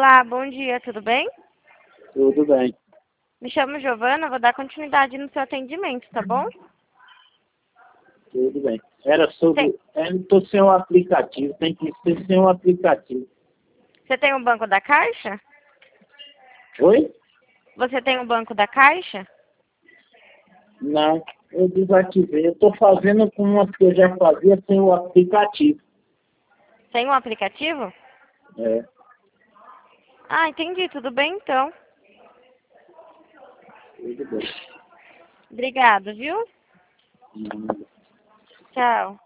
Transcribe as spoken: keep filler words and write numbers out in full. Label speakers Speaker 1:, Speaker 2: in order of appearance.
Speaker 1: Olá, bom dia, tudo bem?
Speaker 2: Tudo bem.
Speaker 1: Me chamo Giovana, vou dar continuidade no seu atendimento, tá bom?
Speaker 2: Tudo bem. Era sobre...
Speaker 1: Tem-
Speaker 2: Eu estou sem o aplicativo, tem que ser sem o aplicativo.
Speaker 1: Você tem o banco da Caixa?
Speaker 2: Oi?
Speaker 1: Você tem o banco da Caixa?
Speaker 2: Não, eu desativei. Eu estou fazendo com umas que eu já fazia sem o aplicativo.
Speaker 1: Tem um aplicativo?
Speaker 2: É,
Speaker 1: Ah, entendi, tudo bem então.
Speaker 2: tudo bem.
Speaker 1: Obrigada, viu?
Speaker 2: Hum.
Speaker 1: Tchau.